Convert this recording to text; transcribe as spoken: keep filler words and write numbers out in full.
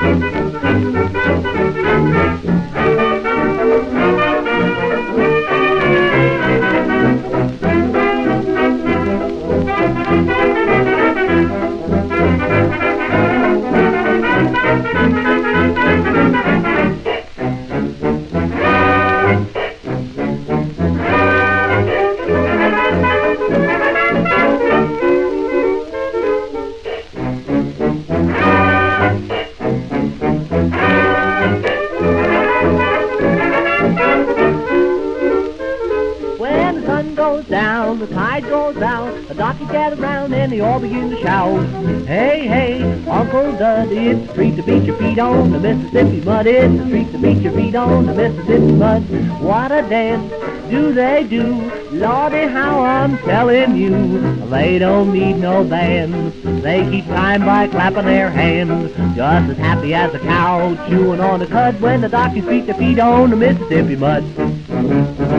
When the sun goes down, the tide goes out, the darkies gather round and they all begin to shout. Hey, hey, Uncle Dud, it's the street to beat your feet on, the Mississippi mud. It's the street to beat your feet on, the Mississippi mud. What a dance do they do, Lordy, how I'm telling you. They don't need no bands, they keep time by clapping their hands, just as happy as a cow chewing on the cud when the darkies beat their feet on the Mississippi mud.